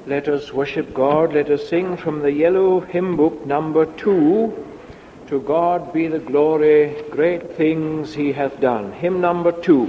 Let us worship God. Let us sing from the yellow hymn book, number 2, To God be the glory, great things he hath done. Hymn number 2.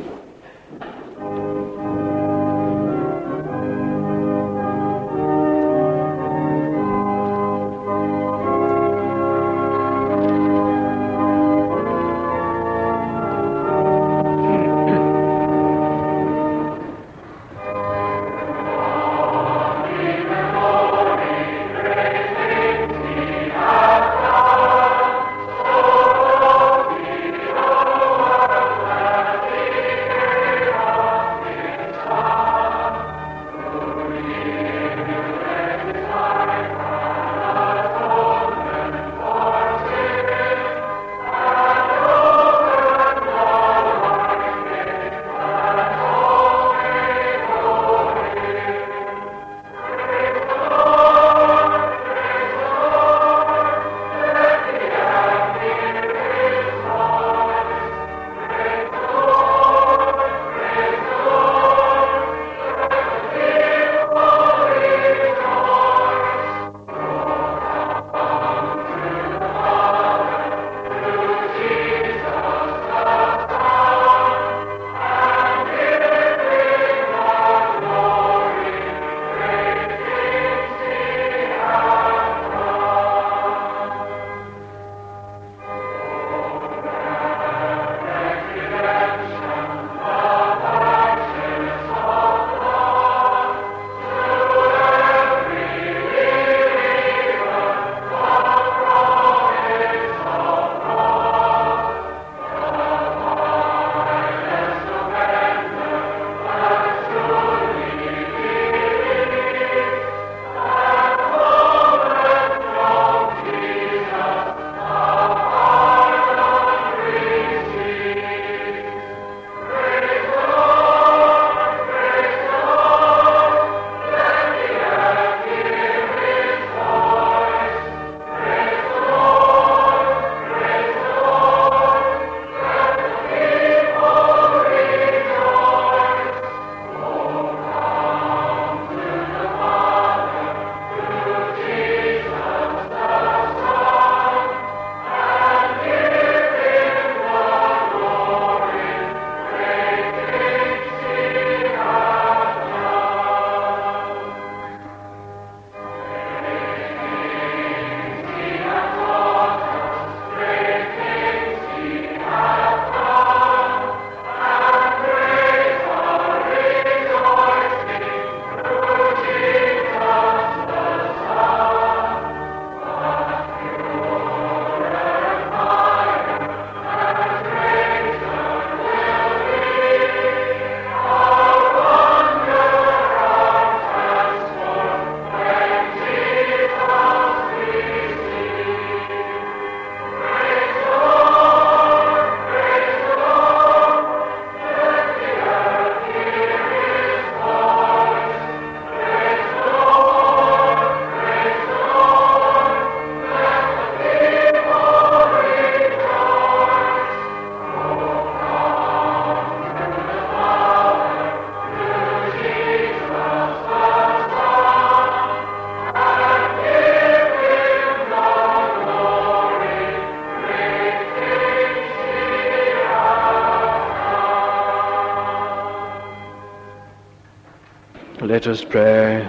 Let us pray.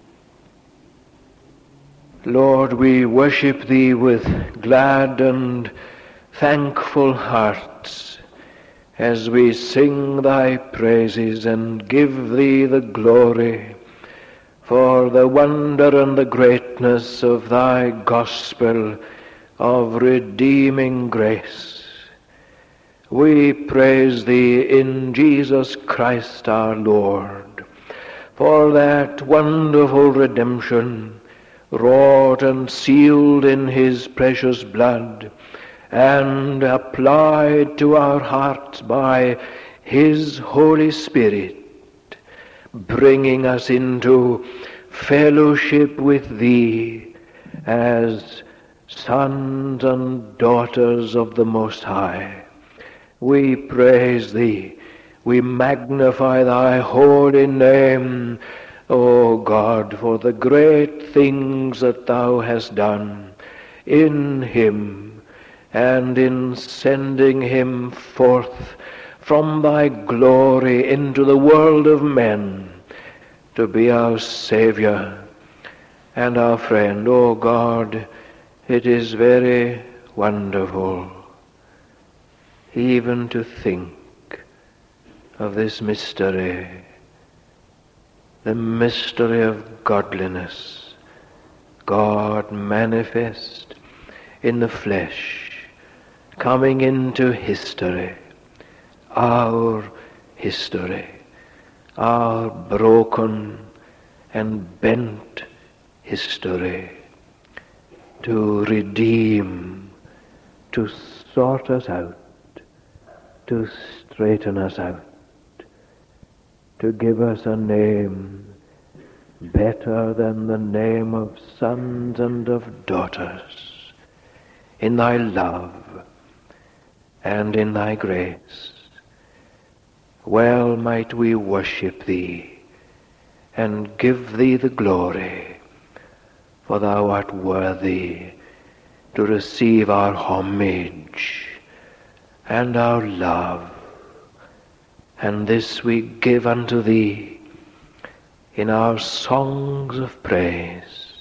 Lord, we worship thee with glad and thankful hearts as we sing thy praises and give thee the glory for the wonder and the greatness of thy gospel of redeeming grace. We praise thee in Jesus Christ our Lord for that wonderful redemption wrought and sealed in his precious blood and applied to our hearts by his Holy Spirit, bringing us into fellowship with thee as sons and daughters of the Most High. We praise thee. We magnify thy holy name, O God, for the great things that thou hast done in him, and in sending him forth from thy glory into the world of men to be our Savior and our friend. O God, it is very wonderful even to think of this mystery, the mystery of godliness, God manifest in the flesh, coming into history, our broken and bent history, to redeem, to sort us out, to straighten us out, to give us a name better than the name of sons and of daughters, in thy love and in thy grace. Well might we worship thee and give thee the glory, for thou art worthy to receive our homage and our love. And this we give unto thee in our songs of praise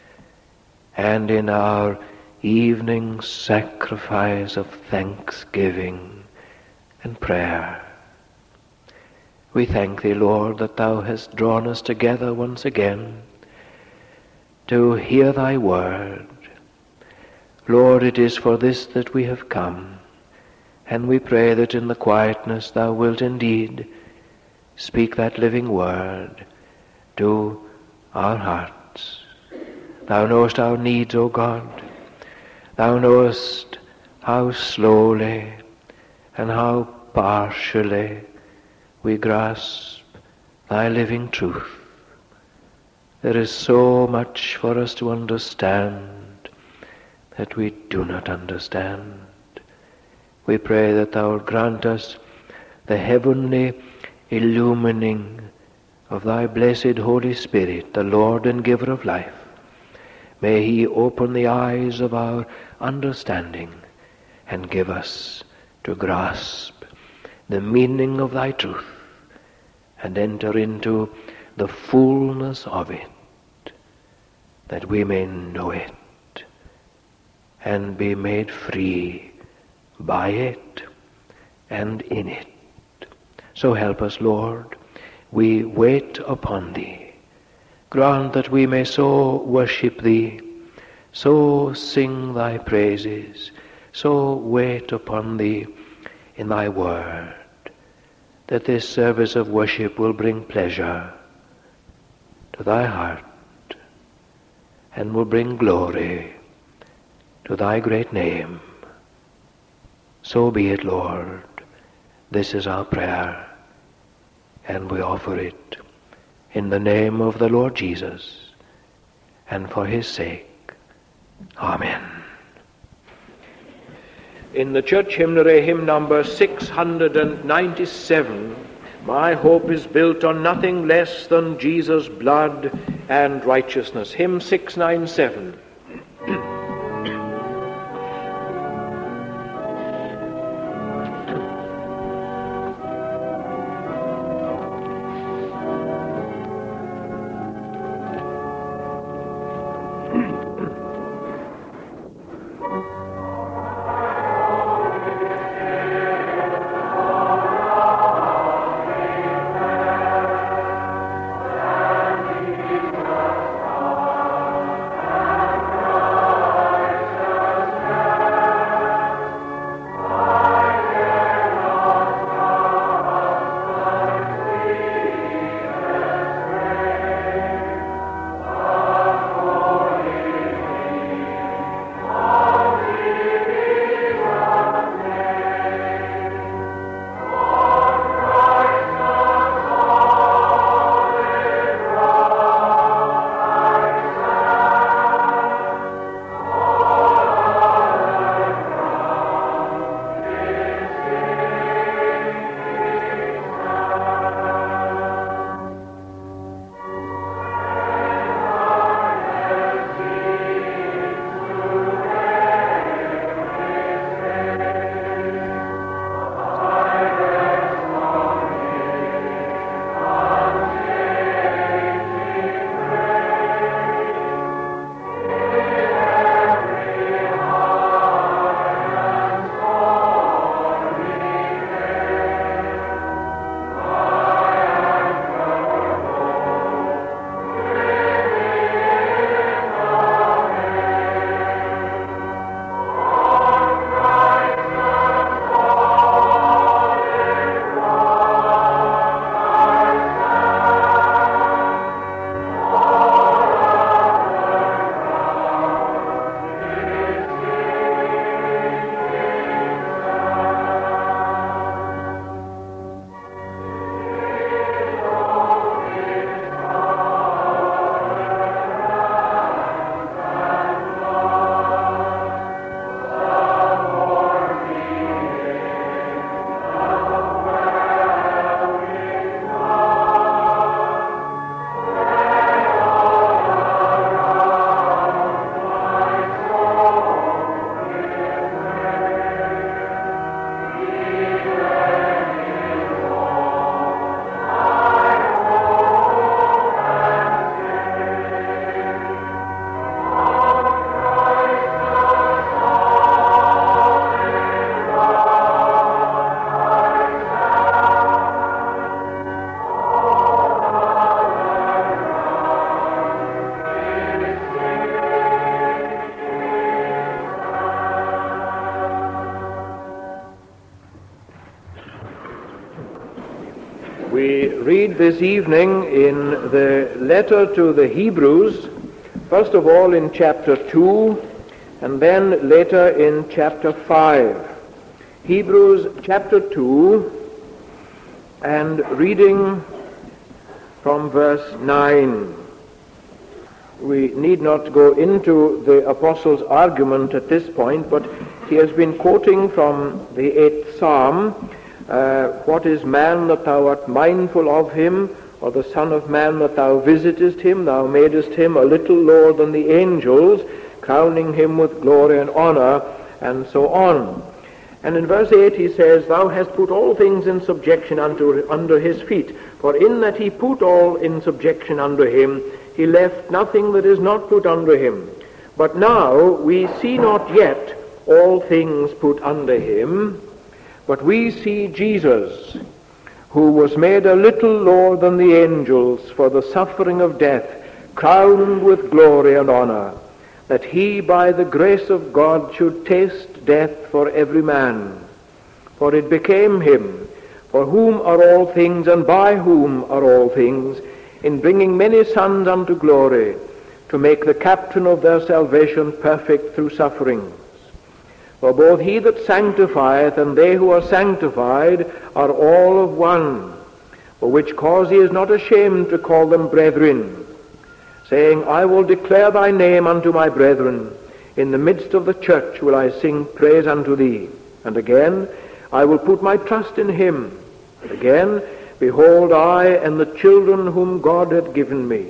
and in our evening sacrifice of thanksgiving and prayer. We thank thee, Lord, that thou hast drawn us together once again to hear thy word. Lord, it is for this that we have come, and we pray that in the quietness thou wilt indeed speak that living word to our hearts. Thou knowest our needs, O God. Thou knowest how slowly and how partially we grasp thy living truth. There is so much for us to understand that we do not understand. We pray that thou wilt grant us the heavenly illumining of thy blessed Holy Spirit, the Lord and giver of life. May he open the eyes of our understanding and give us to grasp the meaning of thy truth and enter into the fullness of it, that we may know it and be made free by it and in it. So help us, Lord. We wait upon thee. Grant that we may so worship thee, so sing thy praises, so wait upon thee in thy word, that this service of worship will bring pleasure to thy heart and will bring glory to thy great name. So be it, Lord. This is our prayer, and we offer it in the name of the Lord Jesus and for his sake. Amen. In the church hymnary, hymn number 697, my hope is built on nothing less than Jesus' blood and righteousness. Hymn 697. read this evening in the letter to the Hebrews, first of all in chapter 2, and then later in chapter 5. Hebrews chapter 2, and reading from verse 9. We need not go into the apostle's argument at this point, but he has been quoting from the 8th Psalm, what is man that thou art mindful of him, or the Son of Man that thou visitest him? Thou madest him a little lower than the angels, crowning him with glory and honor, and so on. And in verse 8 he says, Thou hast put all things in subjection under his feet. For in that he put all in subjection under him, he left nothing that is not put under him. But now we see not yet all things put under him, but we see Jesus, who was made a little lower than the angels for the suffering of death, crowned with glory and honor, that he by the grace of God should taste death for every man. For it became him, for whom are all things, and by whom are all things, in bringing many sons unto glory, to make the captain of their salvation perfect through sufferings. For both he that sanctifieth and they who are sanctified are all of one, for which cause he is not ashamed to call them brethren, saying, I will declare thy name unto my brethren. In the midst of the church will I sing praise unto thee. And again, I will put my trust in him. And again, behold, I and the children whom God hath given me.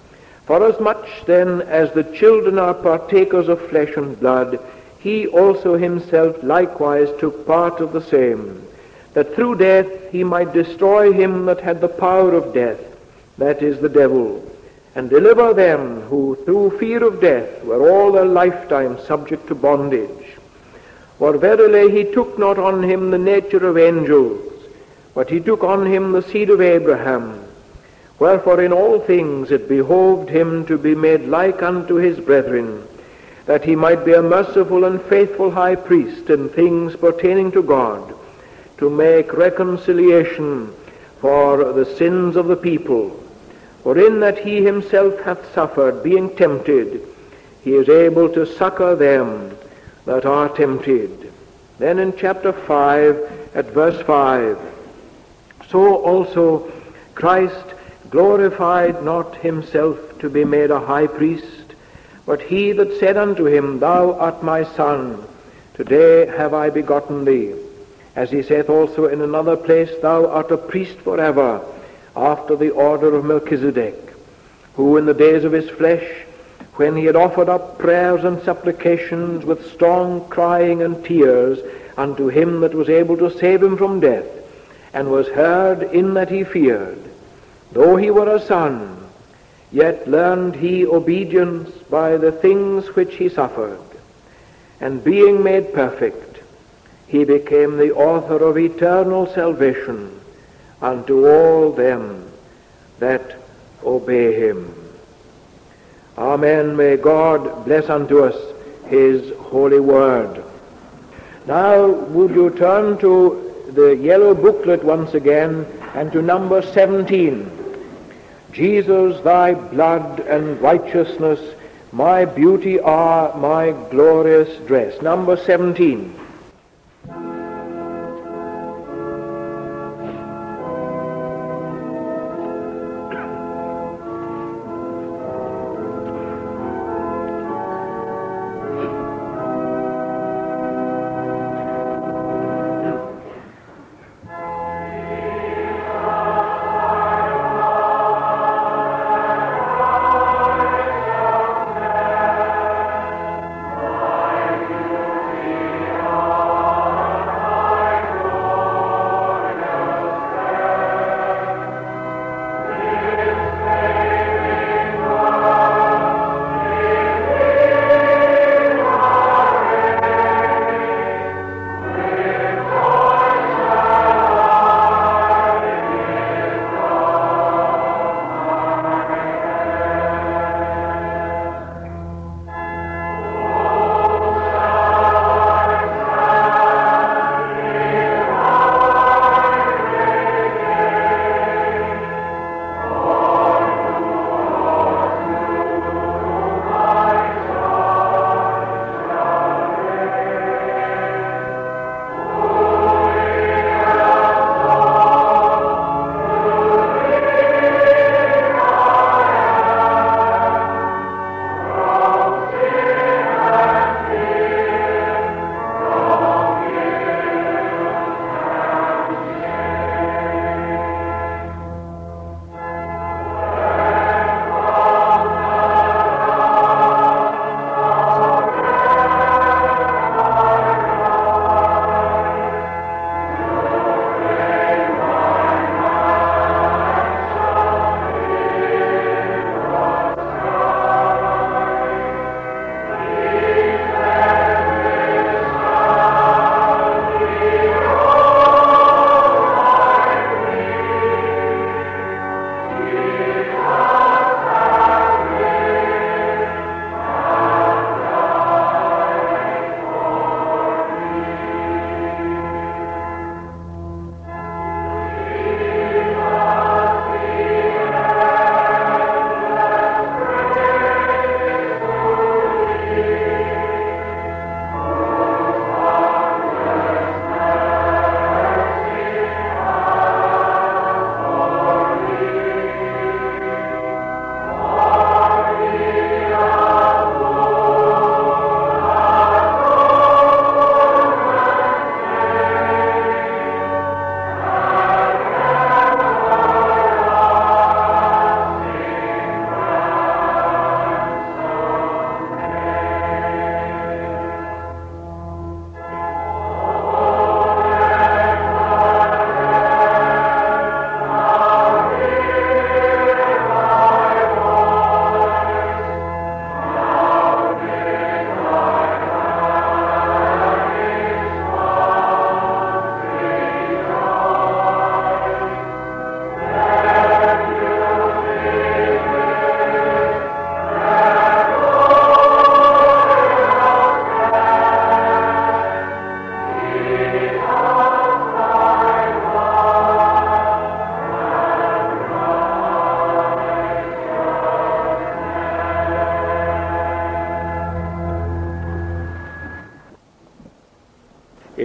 Forasmuch then as the children are partakers of flesh and blood, he also himself likewise took part of the same, that through death he might destroy him that had the power of death, that is, the devil, and deliver them who through fear of death were all their lifetime subject to bondage. For verily he took not on him the nature of angels, but he took on him the seed of Abraham. Wherefore in all things it behoved him to be made like unto his brethren, that he might be a merciful and faithful high priest in things pertaining to God, to make reconciliation for the sins of the people. For in that he himself hath suffered, being tempted, he is able to succor them that are tempted. Then in chapter 5, at verse 5, So also Christ glorified not himself to be made a high priest, but he that said unto him, Thou art my son, today have I begotten thee. As he saith also in another place, Thou art a priest forever, after the order of Melchizedek, who in the days of his flesh, when he had offered up prayers and supplications with strong crying and tears unto him that was able to save him from death, and was heard in that he feared, though he were a son, yet learned he obedience by the things which he suffered. And being made perfect, he became the author of eternal salvation unto all them that obey him. Amen. May God bless unto us his holy word. Now would you turn to the yellow booklet once again and to number 17. Jesus, thy blood and righteousness, my beauty are, my glorious dress. Number 17.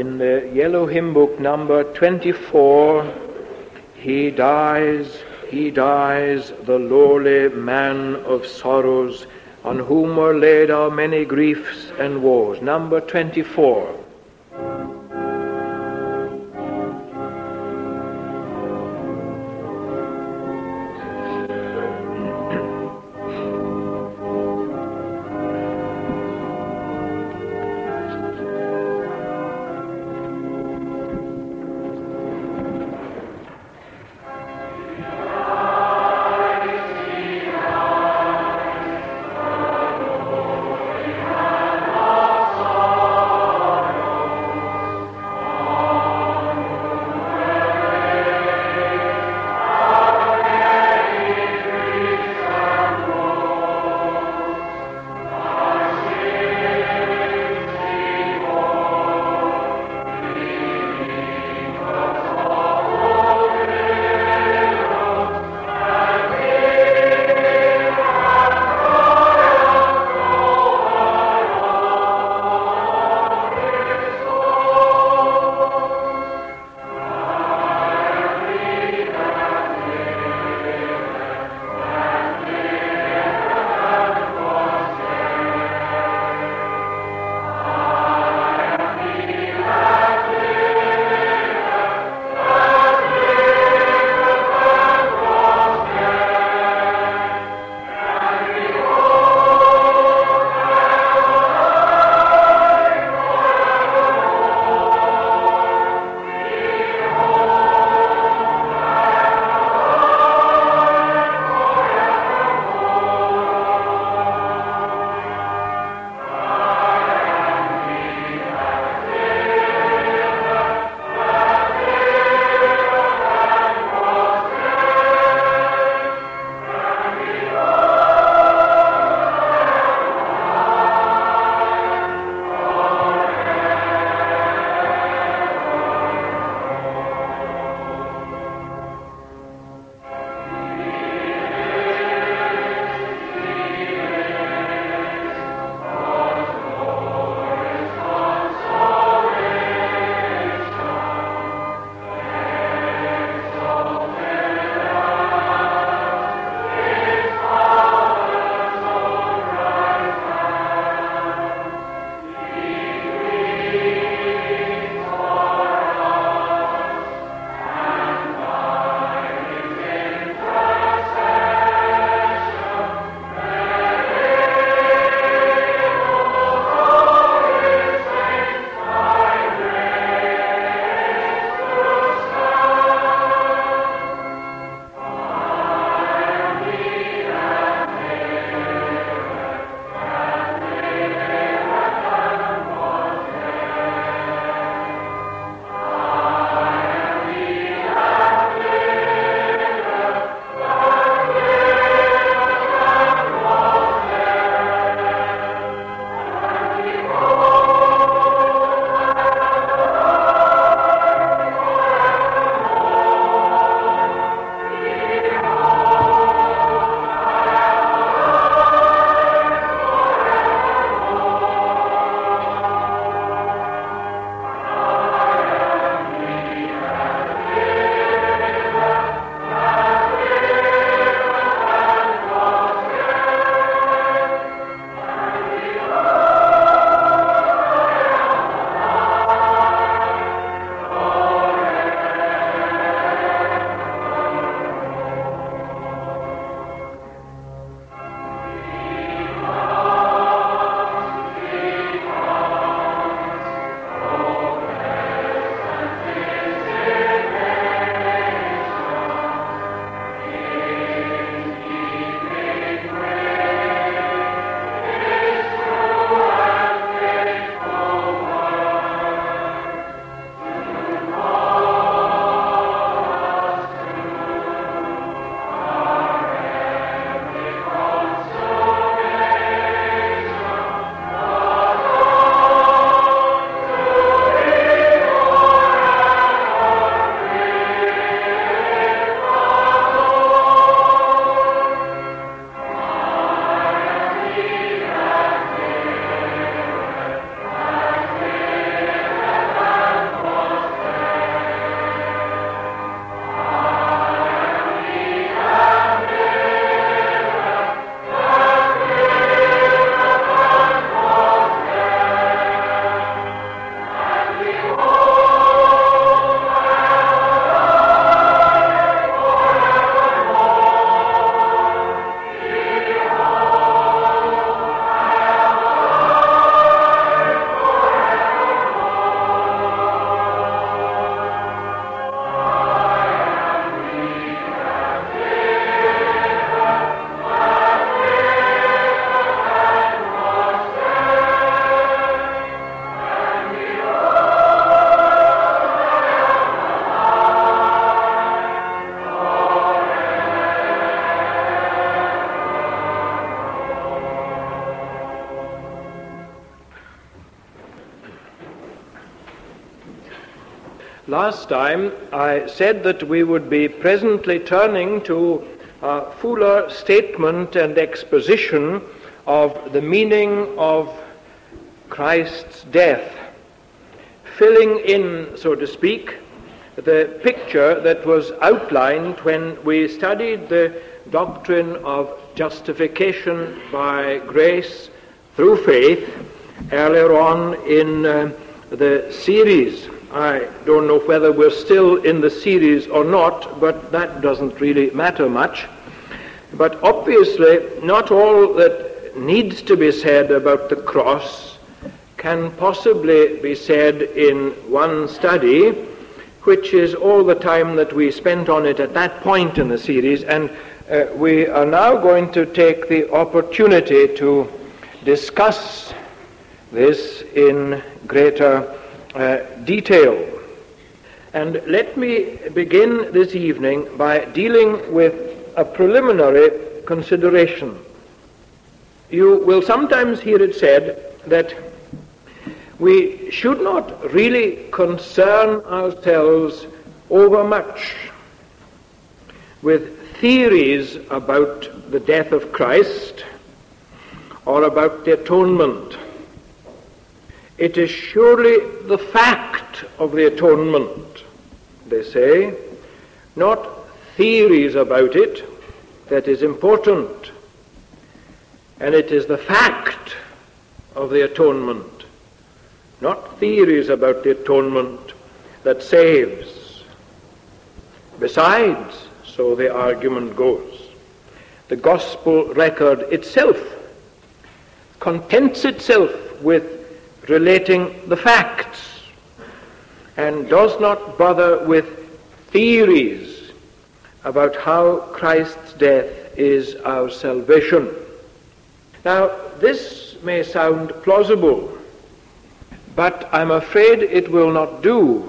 In the yellow hymn book, number 24, He dies, the lowly man of sorrows, on whom were laid our many griefs and woes. Number 24. Last time I said that we would be presently turning to a fuller statement and exposition of the meaning of Christ's death, filling in, so to speak, the picture that was outlined when we studied the doctrine of justification by grace through faith earlier on in the series. I don't know whether we're still in the series or not, but that doesn't really matter much. But obviously, not all that needs to be said about the cross can possibly be said in one study, which is all the time that we spent on it at that point in the series, and we are now going to take the opportunity to discuss this in greater detail. And let me begin this evening by dealing with a preliminary consideration. You will sometimes hear it said that we should not really concern ourselves overmuch with theories about the death of Christ or about the atonement. It is surely the fact of the atonement, they say, not theories about it, that is important. And it is the fact of the atonement, not theories about the atonement, that saves. Besides, so the argument goes, the gospel record itself contents itself with relating the facts and does not bother with theories about how Christ's death is our salvation. Now, this may sound plausible, but I'm afraid it will not do,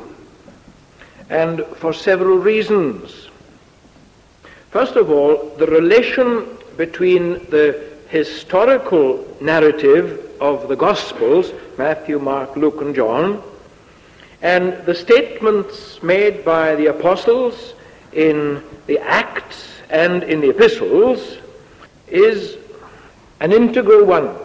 and for several reasons. First of all, the relation between the historical narrative of the Gospels, Matthew, Mark, Luke, and John, and the statements made by the apostles in the Acts and in the epistles is an integral one.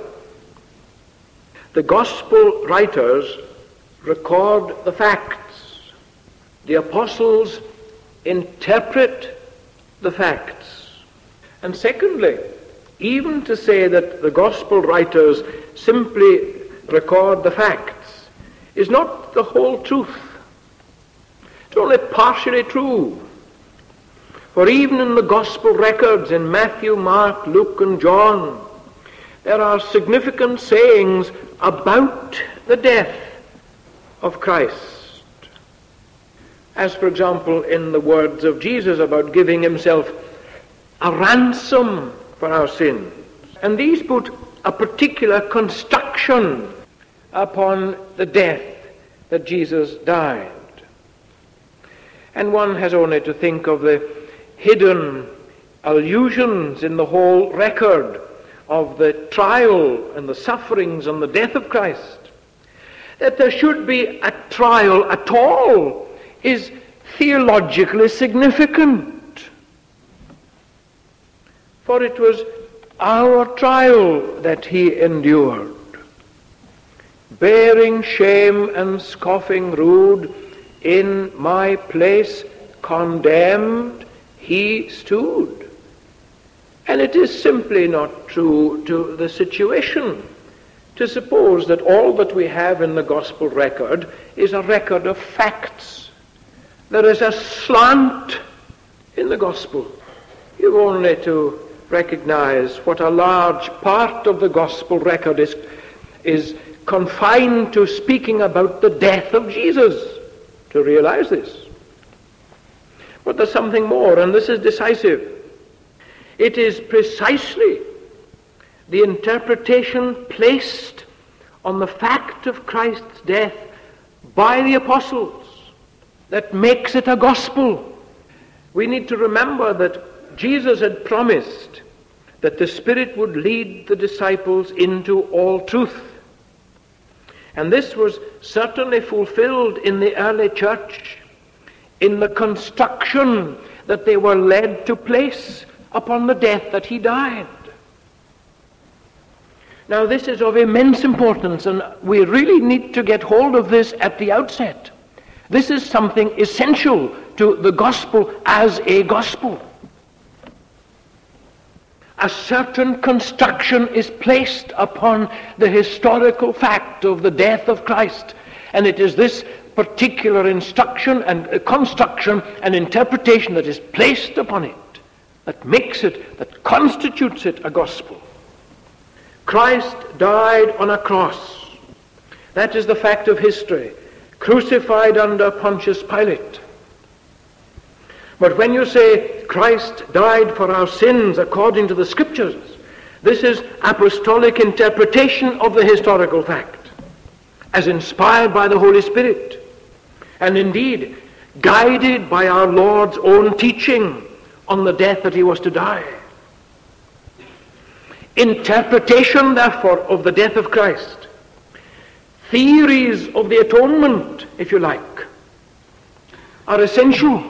The Gospel writers record the facts. The apostles interpret the facts. And secondly, even to say that the Gospel writers simply record the facts is not the whole truth. It's only partially true. For even in the Gospel records in Matthew, Mark, Luke, and John, there are significant sayings about the death of Christ. As, for example, in the words of Jesus about giving himself a ransom for our sins. And these put a particular construction upon the death that Jesus died. And one has only to think of the hidden allusions in the whole record of the trial and the sufferings and the death of Christ. That there should be a trial at all is theologically significant. For it was our trial that he endured. Bearing shame and scoffing rude, in my place condemned he stood. And it is simply not true to the situation to suppose that all that we have in the gospel record is a record of facts. There is a slant in the gospel. You've only to recognize what a large part of the gospel record is confined to speaking about the death of Jesus to realize this. But there's something more, and this is decisive. It is precisely the interpretation placed on the fact of Christ's death by the apostles that makes it a gospel. We need to remember that Jesus had promised that the Spirit would lead the disciples into all truth. And this was certainly fulfilled in the early church in the construction that they were led to place upon the death that he died. Now, this is of immense importance, and we really need to get hold of this at the outset. This is something essential to the gospel as a gospel. A certain construction is placed upon the historical fact of the death of Christ, and it is this particular instruction and construction and interpretation that is placed upon it that makes it, that constitutes it a gospel. Christ died on a cross. That is the fact of history. Crucified under Pontius Pilate. But when you say Christ died for our sins according to the Scriptures, this is apostolic interpretation of the historical fact, as inspired by the Holy Spirit, and indeed guided by our Lord's own teaching on the death that he was to die. Interpretation, therefore, of the death of Christ, theories of the atonement, if you like, are essential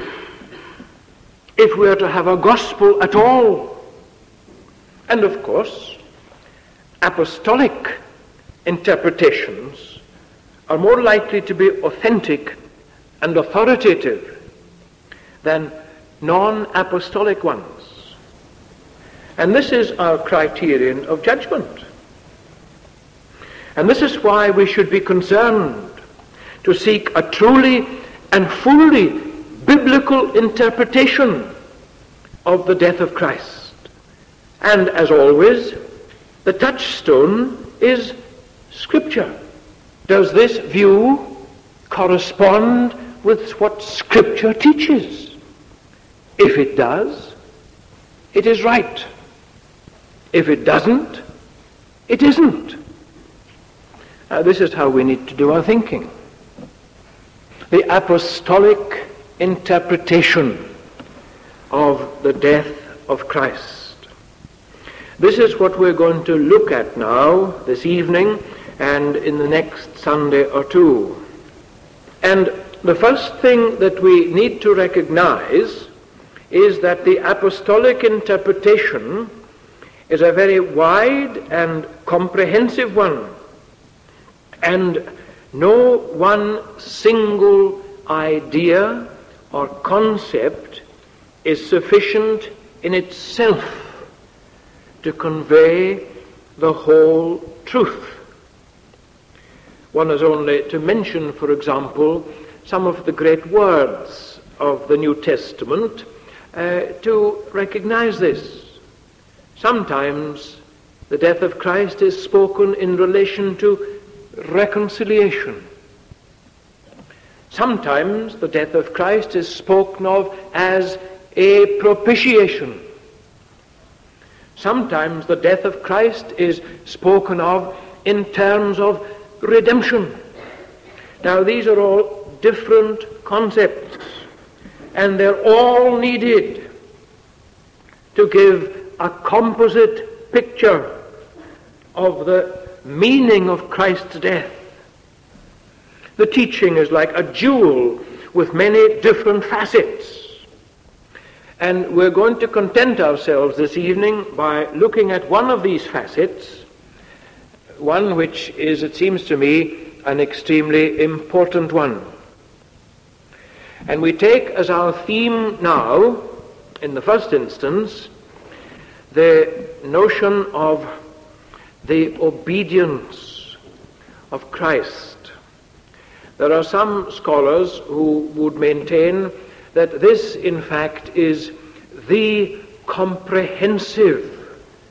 if we are to have a gospel at all. And of course, apostolic interpretations are more likely to be authentic and authoritative than non-apostolic ones. And this is our criterion of judgment. And this is why we should be concerned to seek a truly and fully biblical interpretation of the death of Christ. And as always, the touchstone is Scripture. Does this view correspond with what Scripture teaches? If it does, it is right. If it doesn't, it isn't. This is how we need to do our thinking. The apostolic interpretation of the death of Christ. This is what we're going to look at now, this evening, and in the next Sunday or two. And the first thing that we need to recognize is that the apostolic interpretation is a very wide and comprehensive one, and no one single idea or concept is sufficient in itself to convey the whole truth. One has only to mention, for example, some of the great words of the New Testament to recognize this. Sometimes the death of Christ is spoken in relation to reconciliation. Sometimes the death of Christ is spoken of as a propitiation. Sometimes the death of Christ is spoken of in terms of redemption. Now, these are all different concepts, and they're all needed to give a composite picture of the meaning of Christ's death. The teaching is like a jewel with many different facets. And we're going to content ourselves this evening by looking at one of these facets, one which is, it seems to me, an extremely important one. And we take as our theme now, in the first instance, the notion of the obedience of Christ. There are some scholars who would maintain that this, in fact, is the comprehensive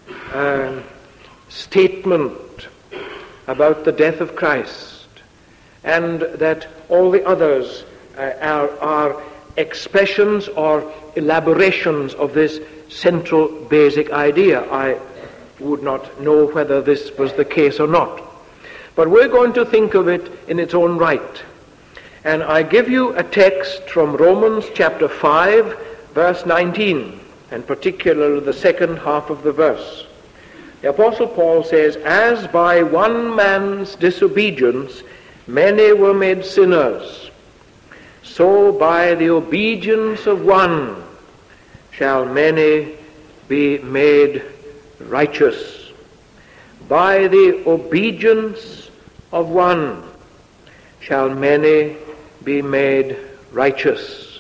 statement about the death of Christ, and that all the others are expressions or elaborations of this central basic idea. I would not know whether this was the case or not. But we're going to think of it in its own right. And I give you a text from Romans chapter 5, verse 19, and particularly the second half of the verse. The Apostle Paul says, "As by one man's disobedience many were made sinners, so by the obedience of one shall many be made righteous. By the obedience of one shall many be made righteous.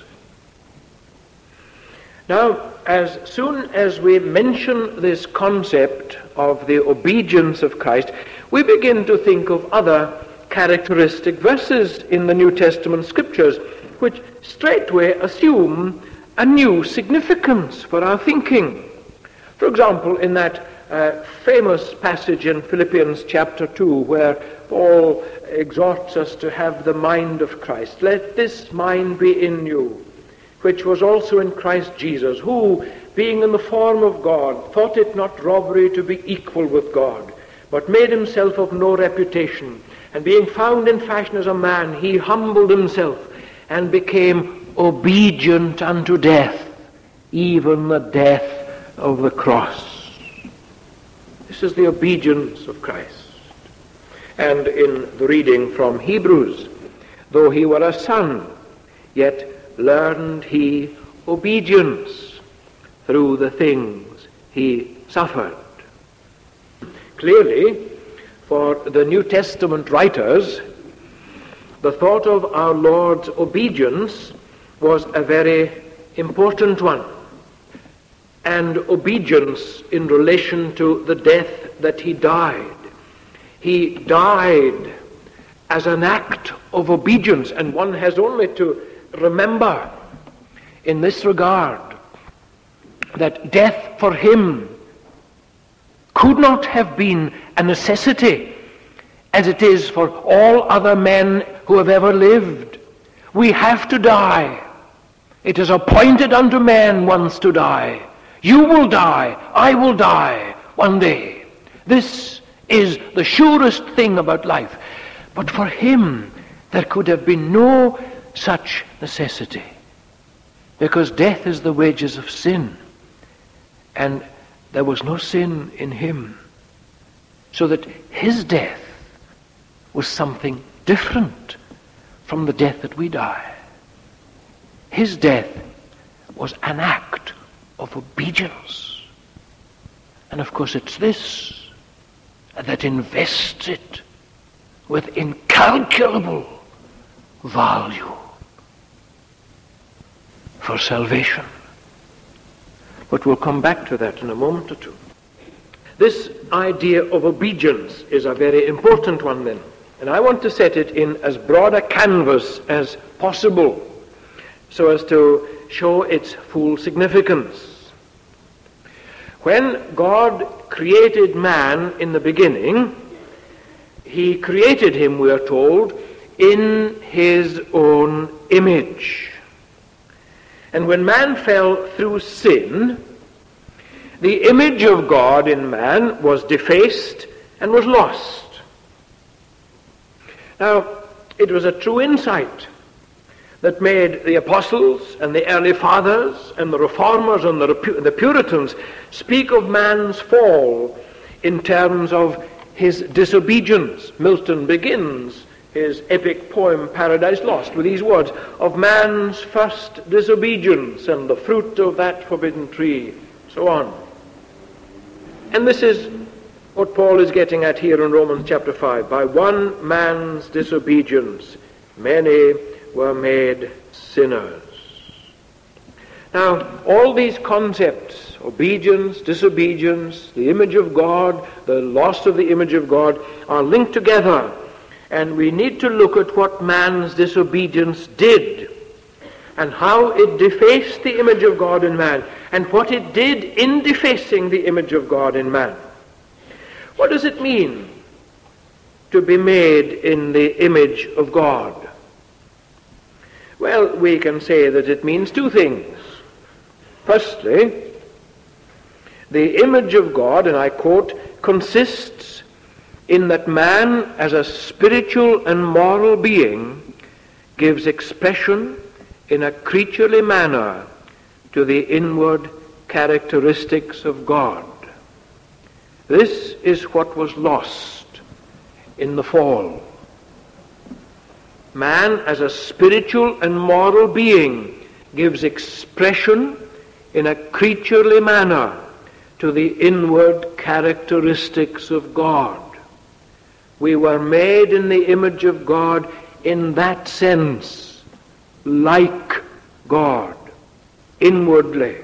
Now, as soon as we mention this concept of the obedience of Christ, we begin to think of other characteristic verses in the New Testament scriptures, which straightway assume a new significance for our thinking. For example, in that famous passage in Philippians chapter 2, where Paul exhorts us to have the mind of Christ. Let this mind be in you, which was also in Christ Jesus, who, being in the form of God, thought it not robbery to be equal with God, but made himself of no reputation, and being found in fashion as a man, he humbled himself, and became obedient unto death, even the death of the cross. This is the obedience of Christ. And in the reading from Hebrews, though he were a son, yet learned he obedience through the things he suffered. Clearly, for the New Testament writers, the thought of our Lord's obedience was a very important one, and obedience in relation to the death that he died. He died as an act of obedience, and one has only to remember in this regard that death for him could not have been a necessity as it is for all other men who have ever lived. We have to die. It is appointed unto man once to die. You will die. I will die one day. This is the surest thing about life. But for him, there could have been no such necessity, because death is the wages of sin, and there was no sin in him, so that his death was something different from the death that we die. His death was an act of obedience, and of course it's this that invests it with incalculable value for salvation. But we'll come back to that in a moment or two. This idea of obedience is a very important one then, and I want to set it in as broad a canvas as possible so as to show its full significance. When God created man in the beginning, he created him, we are told, in his own image. And when man fell through sin, the image of God in man was defaced and was lost. Now, it was a true insight that made the apostles and the early fathers and the reformers and the Puritans speak of man's fall in terms of his disobedience. Milton begins his epic poem Paradise Lost with these words, of man's first disobedience and the fruit of that forbidden tree, so on. And this is what Paul is getting at here in Romans chapter 5. By one man's disobedience, many were made sinners. Now, all these concepts, obedience, disobedience, the image of God, the loss of the image of God, are linked together. And we need to look at what man's disobedience did, and how it defaced the image of God in man, and what it did in defacing the image of God in man. What does it mean to be made in the image of God? Well, we can say that it means two things. Firstly, the image of God, and I quote, consists in that man as a spiritual and moral being gives expression in a creaturely manner to the inward characteristics of God. This is what was lost in the fall. man as a spiritual and moral being gives expression in a creaturely manner to the inward characteristics of God. We were made in the image of God in that sense, like God, inwardly.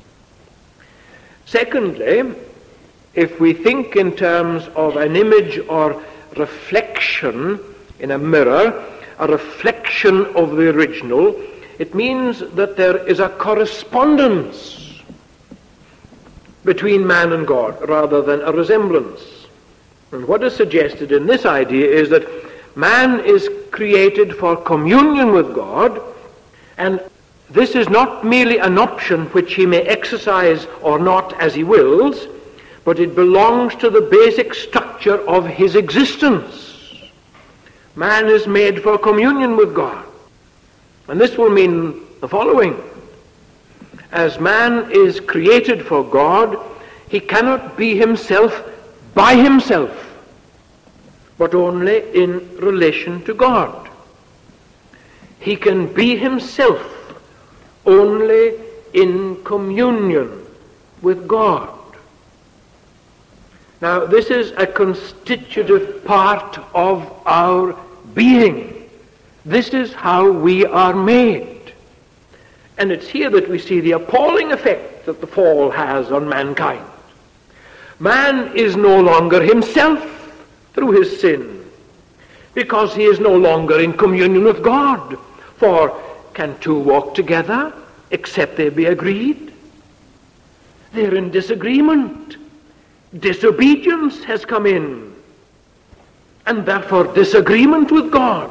Secondly, if we think in terms of an image or reflection in a mirror, a reflection of the original, it means that there is a correspondence between man and God rather than a resemblance. And what is suggested in this idea is that man is created for communion with God, and this is not merely an option which he may exercise or not as he wills, but it belongs to the basic structure of his existence. Man is made for communion with God. And this will mean the following. As man is created for God, he cannot be himself by himself, but only in relation to God. He can be himself only in communion with God. Now, this is a constitutive part of our being. This is how we are made. And it's here that we see the appalling effect that the fall has on mankind. Man is no longer himself through his sin, because he is no longer in communion with God. For can two walk together except they be agreed? They're in disagreement. Disobedience has come in, and therefore disagreement with God.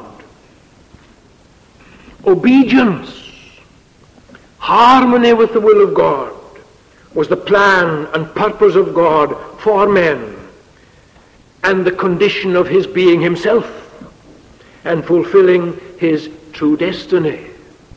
Obedience, harmony with the will of God, was the plan and purpose of God for men, and the condition of his being himself, and fulfilling his true destiny.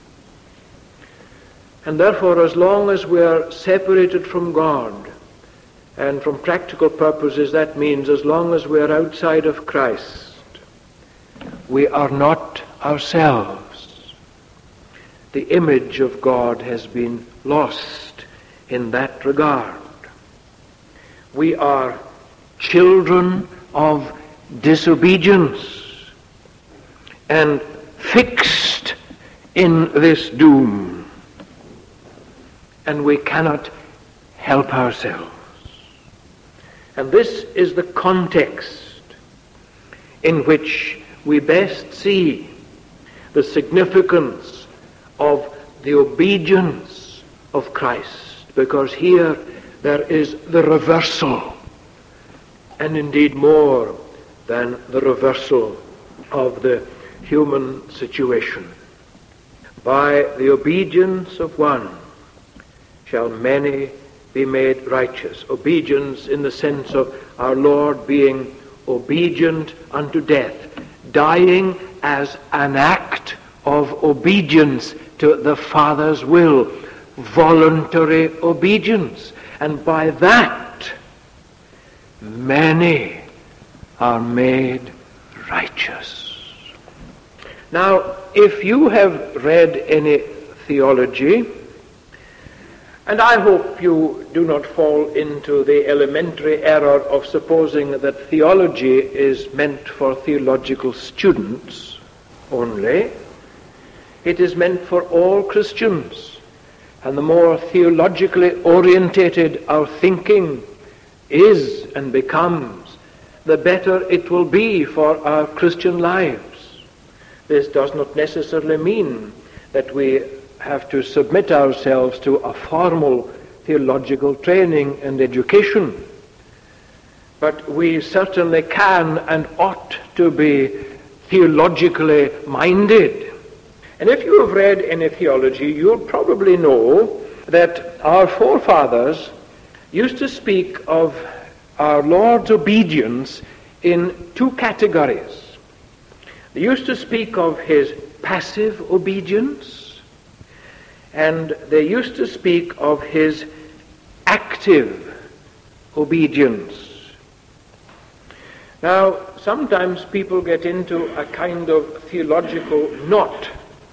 And therefore, as long as we are separated from God, and from practical purposes that means as long as we are outside of Christ, we are not ourselves. The image of God has been lost in that regard. We are children of disobedience and fixed in this doom, and we cannot help ourselves. And this is the context in which we best see the significance of the obedience of Christ, because here there is the reversal, and indeed more than the reversal of the human situation. By the obedience of one shall many be made righteous. Obedience in the sense of our Lord being obedient unto death, dying as an act of obedience to the Father's will, voluntary obedience. And by that, many are made righteous. Now, if you have read any theology, and I hope you do not fall into the elementary error of supposing that theology is meant for theological students only. It is meant for all Christians. And the more theologically orientated our thinking is and becomes, the better it will be for our Christian lives. This does not necessarily mean that we have to submit ourselves to a formal theological training and education. But we certainly can and ought to be theologically minded. And if you have read any theology, you'll probably know that our forefathers used to speak of our Lord's obedience in two categories. They used to speak of his passive obedience, and they used to speak of his active obedience. Now, sometimes people get into a kind of theological knot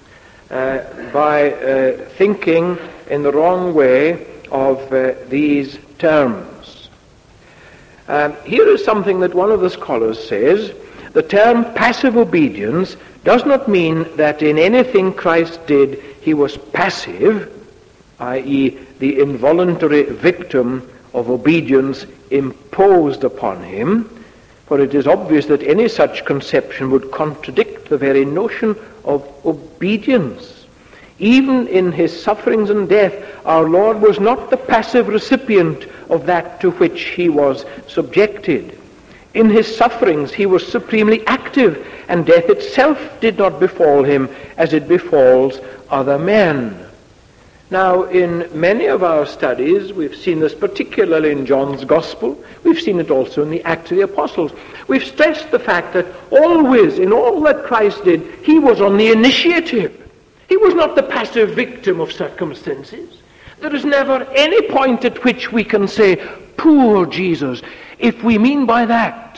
by thinking in the wrong way of these terms. Here is something that one of the scholars says. The term passive obedience does not mean that in anything Christ did he was passive, i.e. the involuntary victim of obedience imposed upon him, for it is obvious that any such conception would contradict the very notion of obedience. Even in his sufferings and death, our Lord was not the passive recipient of that to which he was subjected. In his sufferings he was supremely active, and death itself did not befall him as it befalls other men. Now, in many of our studies, we've seen this particularly in John's Gospel. We've seen it also in the Acts of the Apostles. We've stressed the fact that always, in all that Christ did, he was on the initiative. He was not the passive victim of circumstances. There is never any point at which we can say, poor Jesus, if we mean by that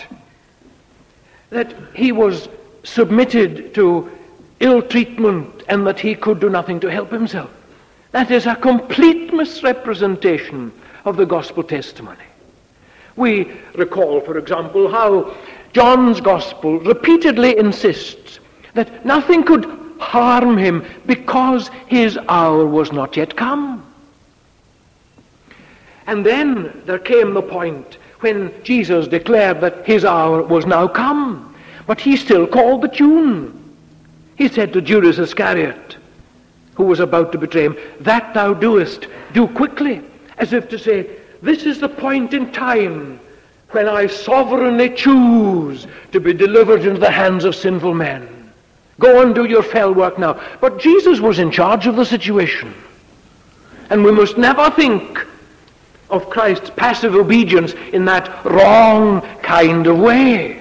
he was submitted to ill treatment and that he could do nothing to help himself. That is a complete misrepresentation of the gospel testimony. We recall, for example, how John's gospel repeatedly insists that nothing could harm him because his hour was not yet come. And then there came the point when Jesus declared that his hour was now come, but he still called the tune. He said to Judas Iscariot, who was about to betray him, "That thou doest, do quickly," as if to say, this is the point in time when I sovereignly choose to be delivered into the hands of sinful men. Go and do your fell work now. But Jesus was in charge of the situation. And we must never think of Christ's passive obedience in that wrong kind of way.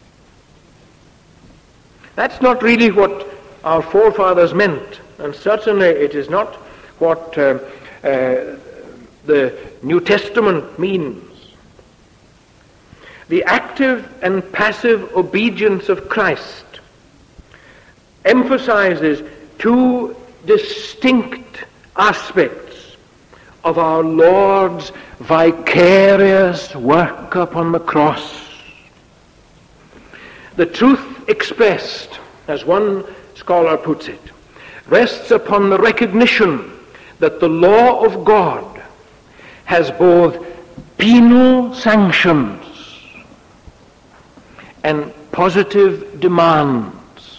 That's not really what our forefathers meant, and certainly it is not what the New Testament means. The active and passive obedience of Christ emphasizes two distinct aspects of our Lord's vicarious work upon the cross. The truth expressed, as one scholar puts it, rests upon the recognition that the law of God has both penal sanctions and positive demands.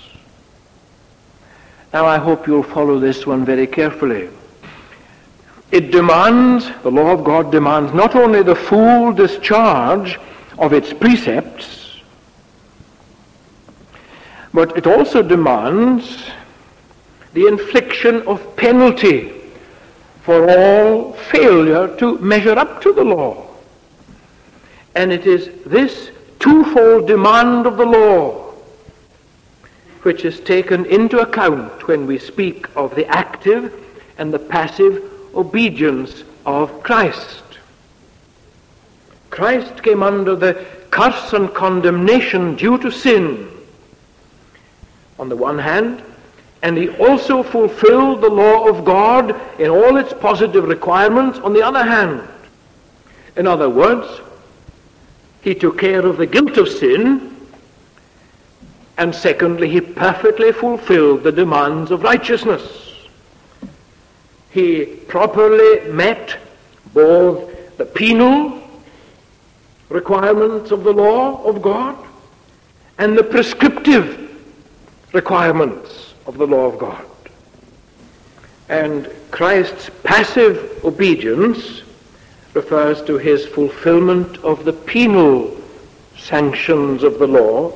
Now I hope you'll follow this one very carefully. It demands, the law of God demands, not only the full discharge of its precepts, but it also demands the infliction of penalty for all failure to measure up to the law. And it is this twofold demand of the law which is taken into account when we speak of the active and the passive obedience of Christ. Christ came under the curse and condemnation due to sin on the one hand, and he also fulfilled the law of God in all its positive requirements on the other hand. In other words, he took care of the guilt of sin, and secondly, he perfectly fulfilled the demands of righteousness. He properly met both the penal requirements of the law of God and the prescriptive requirements of the law of God. And Christ's passive obedience refers to his fulfillment of the penal sanctions of the law,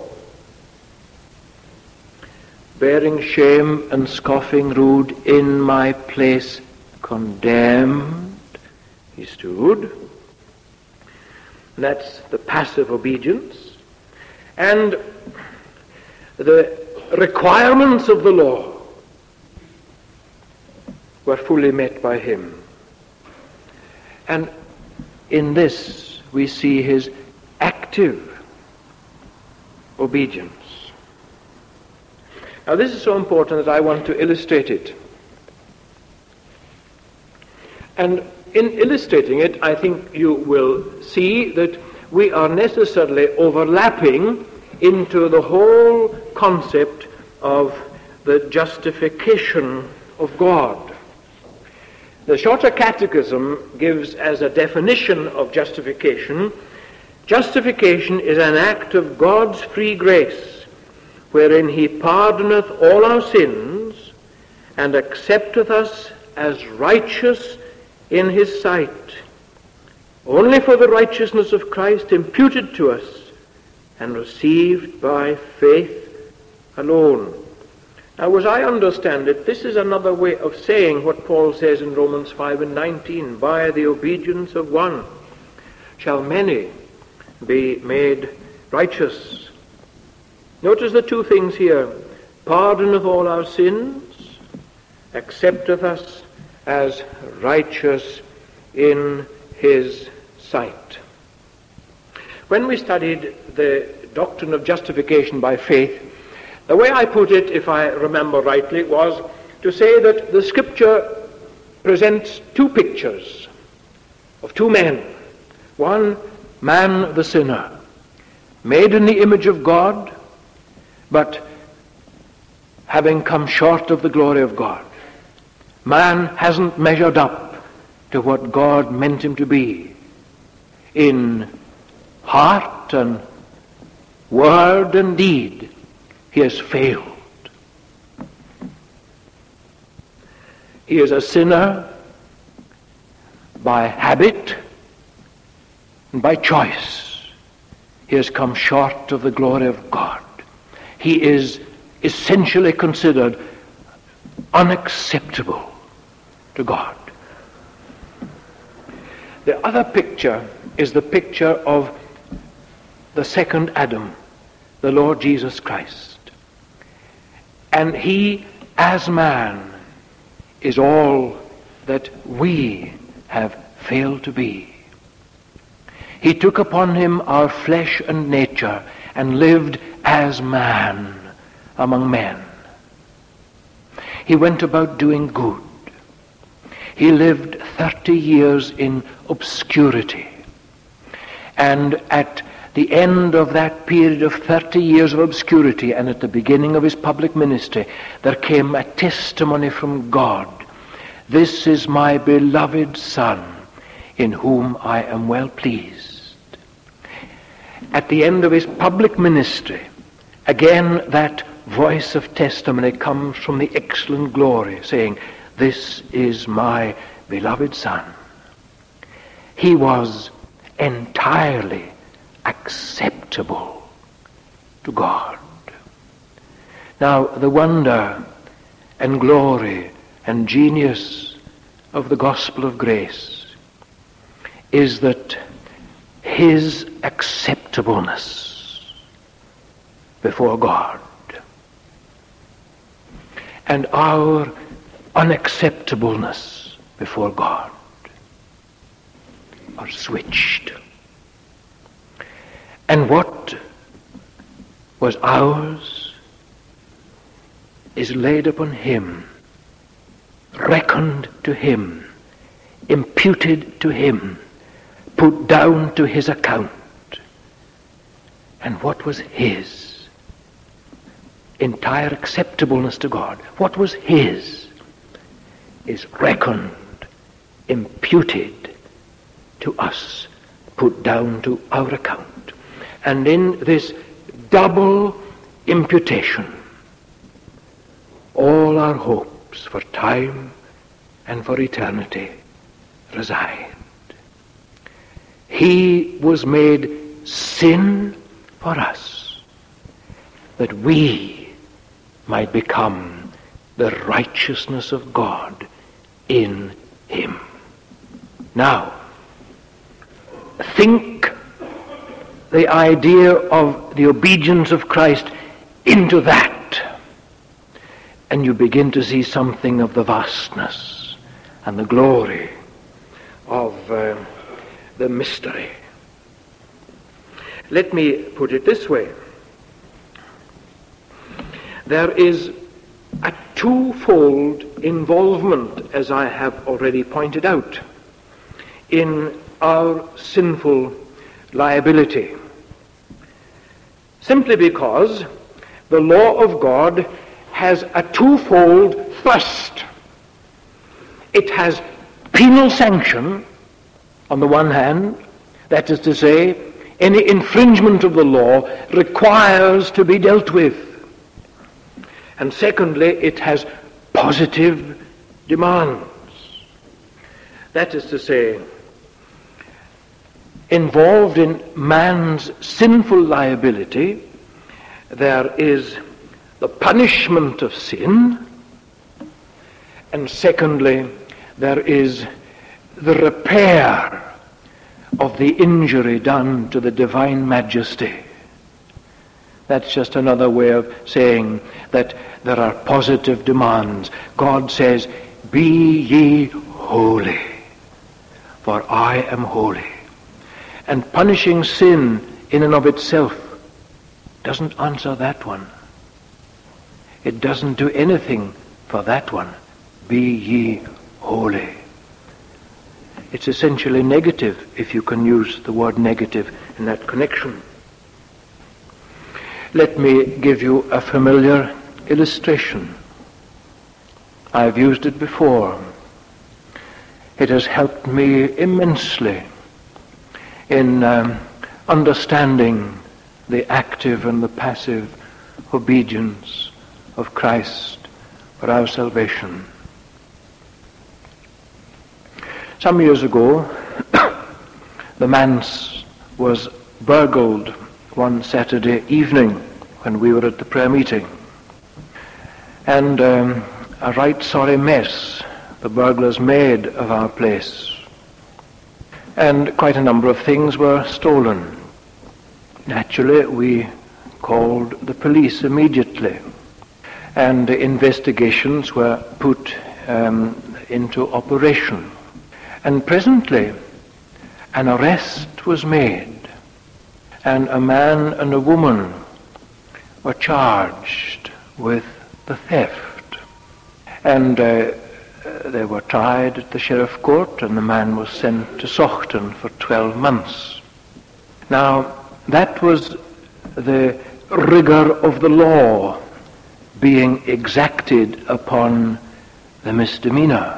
bearing shame and scoffing rude, in my place condemned, he stood. And that's the passive obedience. And the requirements of the law were fully met by him. And in this we see his active obedience. Now this is so important that I want to illustrate it. And in illustrating it, I think you will see that we are necessarily overlapping into the whole concept of the justification of God. The Shorter Catechism gives as a definition of justification, justification is an act of God's free grace, wherein he pardoneth all our sins, and accepteth us as righteous in his sight, only for the righteousness of Christ imputed to us, and received by faith alone. Now, as I understand it, this is another way of saying what Paul says in Romans 5:19, by the obedience of one shall many be made righteous. Notice the two things here. Pardoneth all our sins, accepteth us as righteous in his sight. When we studied the doctrine of justification by faith, the way I put it, if I remember rightly, was to say that the Scripture presents two pictures of two men. One, man the sinner, made in the image of God, but having come short of the glory of God. Man hasn't measured up to what God meant him to be in heart and word and deed. He has failed. He is a sinner by habit and by choice. He has come short of the glory of God. He is essentially considered unacceptable to God. The other picture is the picture of the second Adam, the Lord Jesus Christ. And he, as man, is all that we have failed to be. He took upon him our flesh and nature and lived as man among men. He went about doing good. He lived 30 years in obscurity. And at the end of that period of 30 years of obscurity and at the beginning of his public ministry, there came a testimony from God. This is my beloved Son, in whom I am well pleased. At the end of his public ministry, again that voice of testimony comes from the excellent glory, saying, this is my beloved Son. He was entirely acceptable to God. Now, the wonder and glory and genius of the gospel of grace is that his acceptableness before God and our unacceptableness before God are switched. And what was ours is laid upon him, reckoned to him, imputed to him, put down to his account. And what was his? Entire acceptableness to God. What was his is reckoned, imputed to us, put down to our account. And in this double imputation, all our hopes for time and for eternity reside. He was made sin for us, that we might become the righteousness of God in him. Now, think the idea of the obedience of Christ into that, and you begin to see something of the vastness and the glory of the mystery. Let me put it this way. there is a twofold involvement, as I have already pointed out, in our sinful liability. Simply because the law of God has a twofold thrust. It has penal sanction on the one hand, that is to say, any infringement of the law requires to be dealt with. And secondly, it has positive demands. That is to say, involved in man's sinful liability, there is the punishment of sin, and secondly, there is the repair of the injury done to the divine majesty. That's just another way of saying that there are positive demands. God says, "Be ye holy, for I am holy." And punishing sin in and of itself doesn't answer that one. It doesn't do anything for that one. Be ye holy. It's essentially negative, if you can use the word negative in that connection. Let me give you a familiar illustration. I've used it before. It has helped me immensely in understanding the active and the passive obedience of Christ for our salvation. Some years ago, the manse was burgled one Saturday evening when we were at the prayer meeting. And a right sorry mess the burglars made of our place. And quite a number of things were stolen. Naturally, we called the police immediately, and investigations were put into operation. And presently, an arrest was made, and a man and a woman were charged with the theft. And they were tried at the sheriff court, and the man was sent to Saughton for 12 months. Now, that was the rigor of the law being exacted upon the misdemeanor.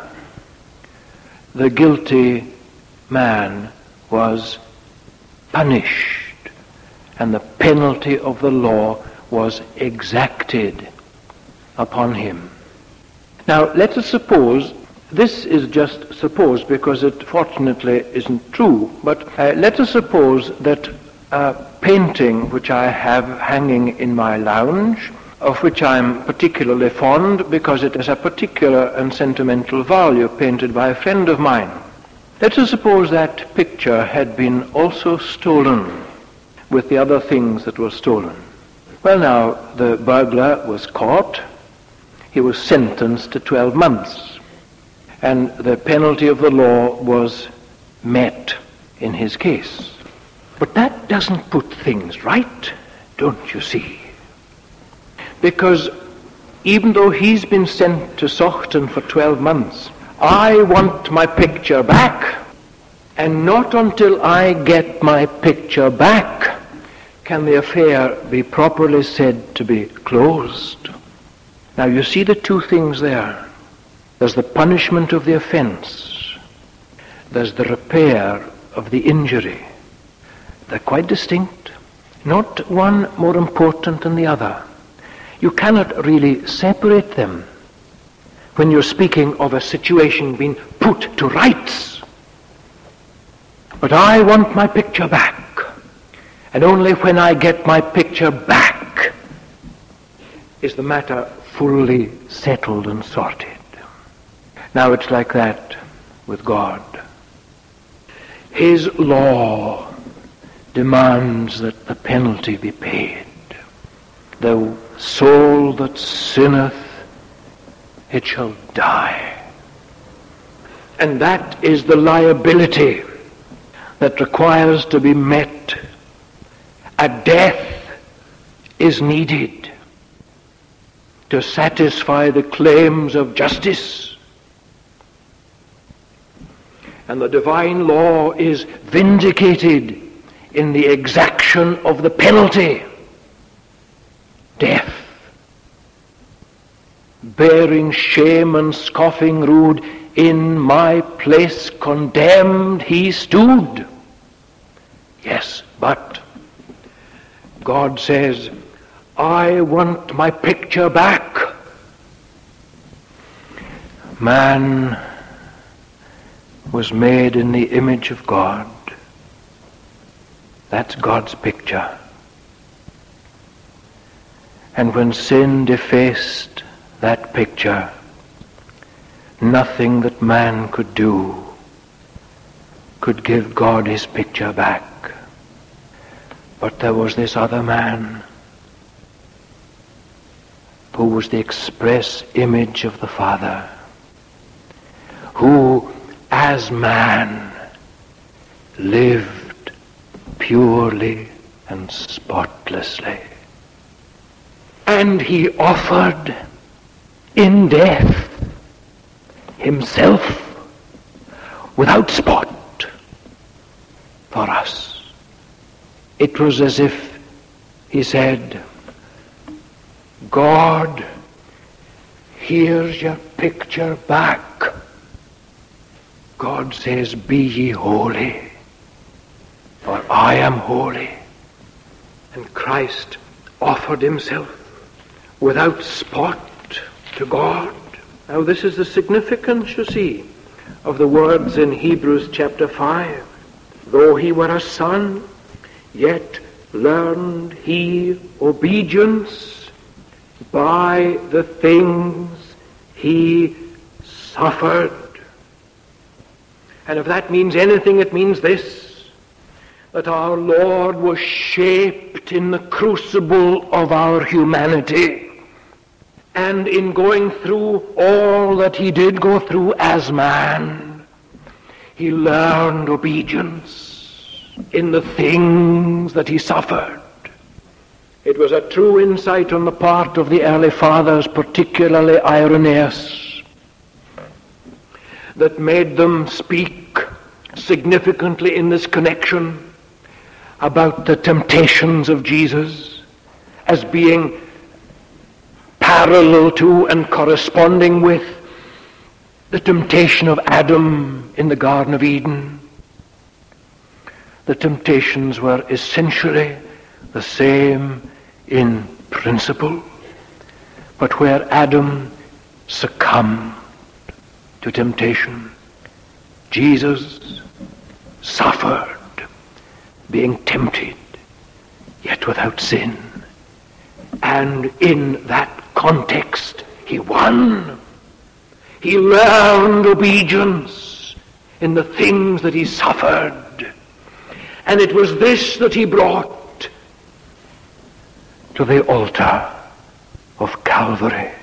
The guilty man was punished, and the penalty of the law was exacted upon him. Now, let us suppose, this is just suppose because it fortunately isn't true, but let us suppose that a painting which I have hanging in my lounge, of which I'm particularly fond because it has a particular and sentimental value, painted by a friend of mine. Let us suppose that picture had been also stolen with the other things that were stolen. Well, now, the burglar was caught. He was sentenced to 12 months. And the penalty of the law was met in his case. But that doesn't put things right, don't you see? Because even though he's been sent to Saughton for 12 months, I want my picture back. And not until I get my picture back can the affair be properly said to be closed. Now you see the two things there. There's the punishment of the offense. There's the repair of the injury. They're quite distinct. Not one more important than the other. You cannot really separate them when you're speaking of a situation being put to rights. But I want my picture back, and only when I get my picture back is the matter fully settled and sorted. Now it's like that with God. His law demands that the penalty be paid. The soul that sinneth, it shall die. And that is the liability that requires to be met. A death is needed. to satisfy the claims of justice. And the divine law is vindicated in the exaction of the penalty, death. Bearing shame and scoffing rude, in my place condemned he stood. Yes, but God says, I want my picture back. Man was made in the image of God. That's God's picture. And when sin defaced that picture, nothing that man could do could give God his picture back. But there was this other man who was the express image of the Father, who as man lived purely and spotlessly. And he offered in death himself without spot for us. It was as if he said, God, here's your picture back. God says, be ye holy, for I am holy. And Christ offered himself without spot to God. Now this is the significance, you see, of the words in Hebrews chapter 5. Though he were a son, yet learned he obedience by the things he suffered. And if that means anything, it means this, that our Lord was shaped in the crucible of our humanity. And in going through all that he did go through as man, he learned obedience in the things that he suffered. It was a true insight on the part of the early fathers, particularly Irenaeus, that made them speak significantly in this connection about the temptations of Jesus as being parallel to and corresponding with the temptation of Adam in the Garden of Eden. The temptations were essentially the same in principle, but where Adam succumbed to temptation, Jesus suffered, being tempted, yet without sin. And in that context, he won. He learned obedience in the things that he suffered. And it was this that he brought to the altar of Calvary.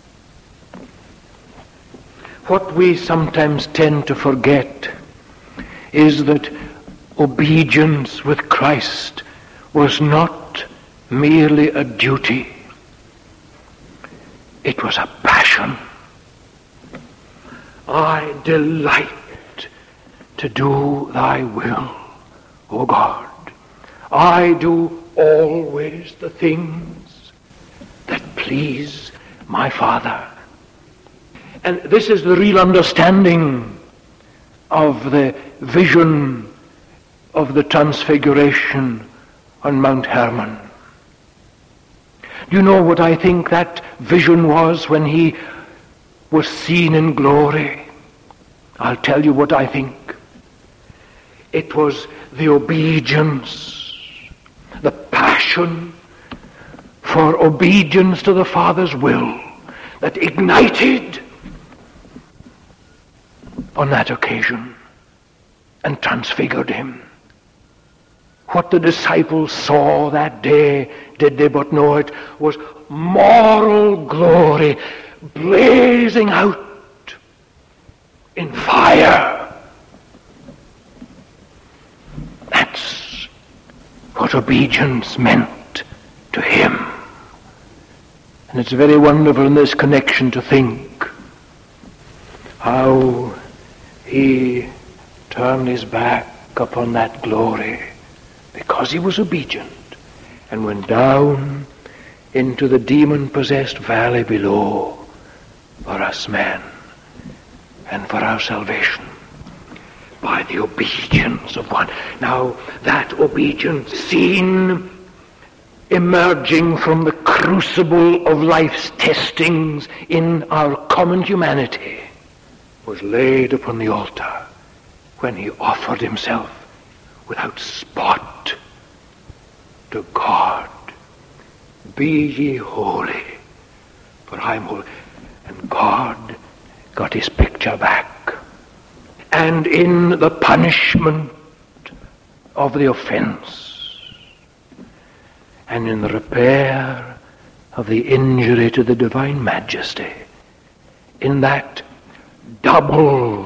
What we sometimes tend to forget is that obedience with Christ was not merely a duty. It was a passion. I delight to do thy will, O God. I do always the things that please my Father. And this is the real understanding of the vision of the Transfiguration on Mount Hermon. Do you know what I think that vision was when he was seen in glory? I'll tell you what I think. It was the obedience, the passion for obedience to the Father's will that ignited on that occasion and transfigured him. What the disciples saw that day, did they but know it, was moral glory blazing out in fire. That's what obedience meant to him. And it's very wonderful in this connection to think how he turned his back upon that glory because he was obedient and went down into the demon-possessed valley below for us men and for our salvation by the obedience of one. Now, that obedience seen emerging from the crucible of life's testings in our common humanity was laid upon the altar when he offered himself without spot to God. Be ye holy, for I am holy. And God got his picture back. And in the punishment of the offense, and in the repair of the injury to the divine majesty, in that double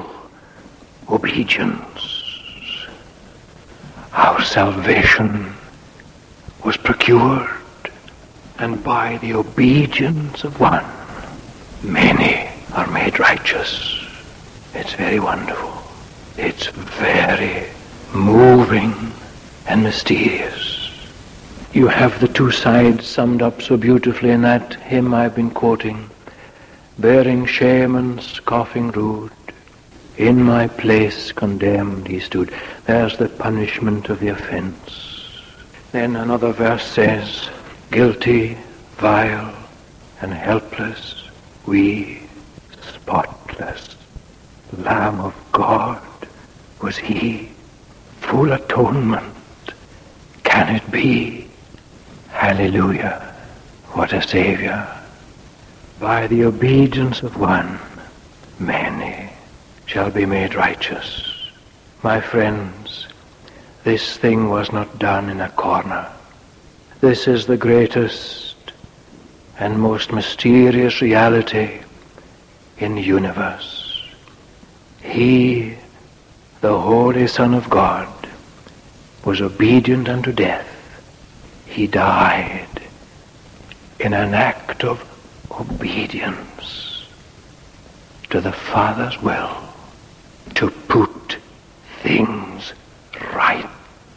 obedience, our salvation was procured, and by the obedience of one, many are made righteous. It's very wonderful. It's very moving and mysterious. You have the two sides summed up so beautifully in that hymn I've been quoting. Bearing shame and scoffing rude, in my place condemned he stood. There's the punishment of the offense. Then another verse says, guilty, vile, and helpless, we, spotless, Lamb of God, was he. Full atonement, can it be? Hallelujah, what a Savior. By the obedience of one, many shall be made righteous. My friends, this thing was not done in a corner. This is the greatest and most mysterious reality in the universe. He, the Holy Son of God, was obedient unto death. He died in an act of obedience to the Father's will to put things right,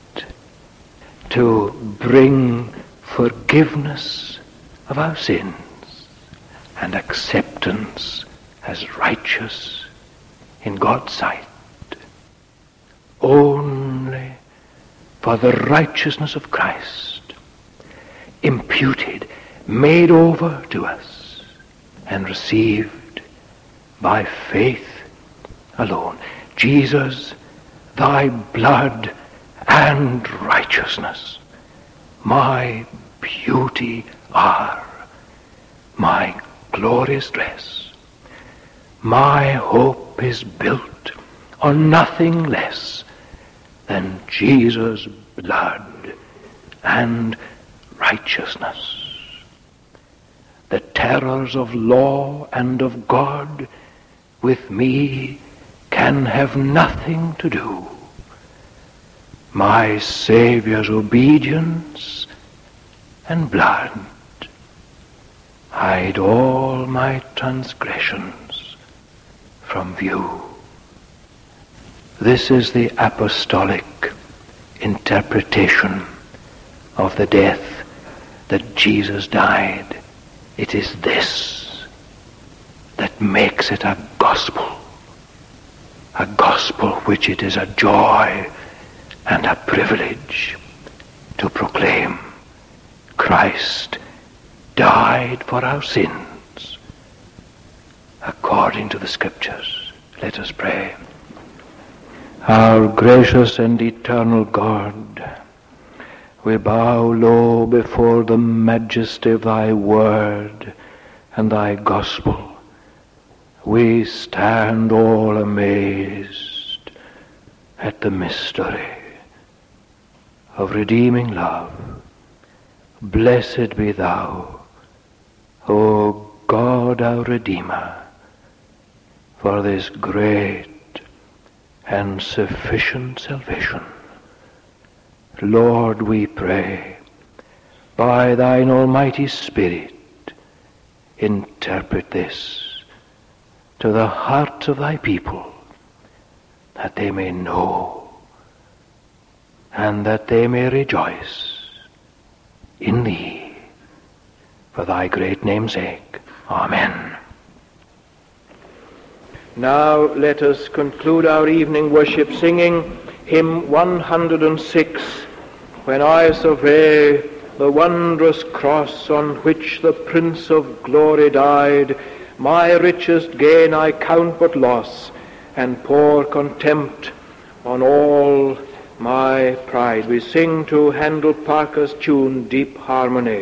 to bring forgiveness of our sins and acceptance as righteous in God's sight. Only for the righteousness of Christ imputed, made over to us, and received by faith alone. Jesus, thy blood and righteousness, my beauty are, my glorious dress. My hope is built on nothing less than Jesus' blood and righteousness. The terrors of law and of God with me can have nothing to do. My Saviour's obedience and blood hide all my transgressions from view. This is the apostolic interpretation of the death that Jesus died. It is this that makes it a gospel which it is a joy and a privilege to proclaim. Christ died for our sins according to the Scriptures. Let us pray. Our gracious and eternal God, we bow low before the majesty of thy word and thy gospel. We stand all amazed at the mystery of redeeming love. Blessed be thou, O God our Redeemer, for this great and sufficient salvation. Lord, we pray, by thine almighty Spirit, interpret this to the heart of thy people, that they may know and that they may rejoice in thee, for thy great name's sake. Amen. Now let us conclude our evening worship singing hymn 106, When I Survey the Wondrous Cross on which the Prince of Glory died, my richest gain I count but loss, and pour contempt on all my pride. We sing to Handel Parker's tune, Deep Harmony.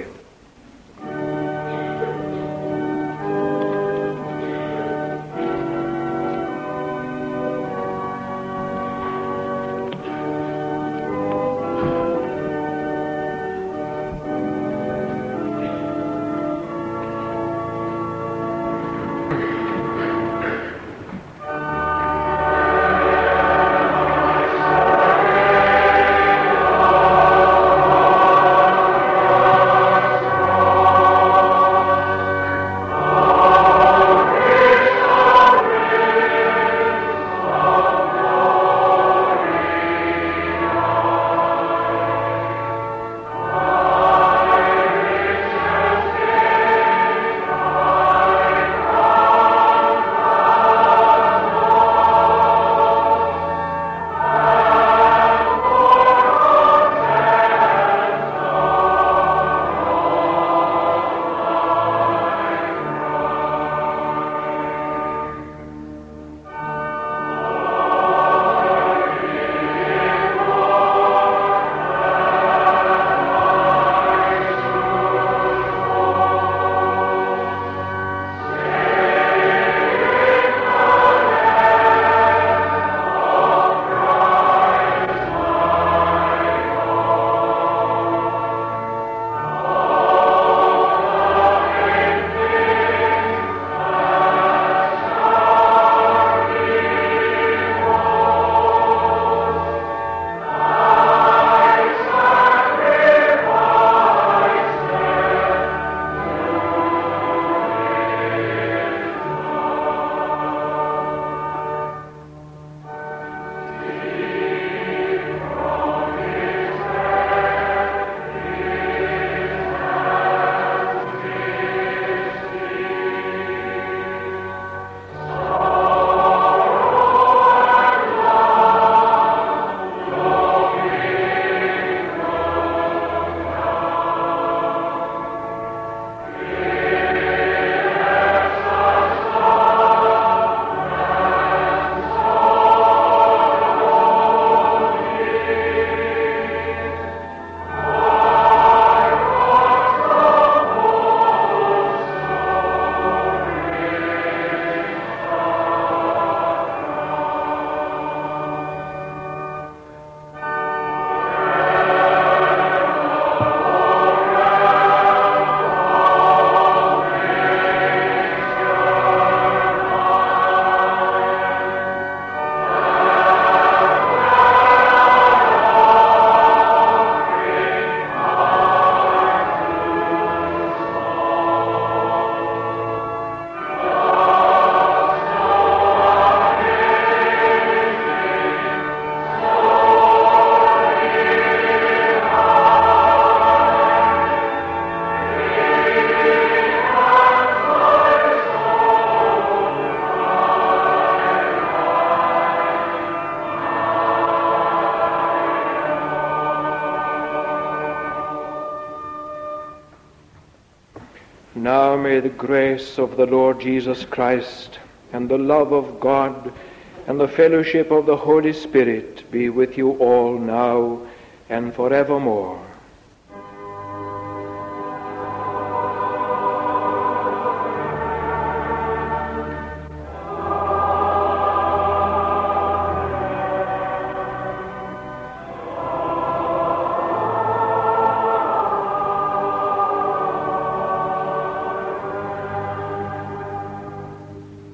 Now may the grace of the Lord Jesus Christ and the love of God and the fellowship of the Holy Spirit be with you all now and forevermore.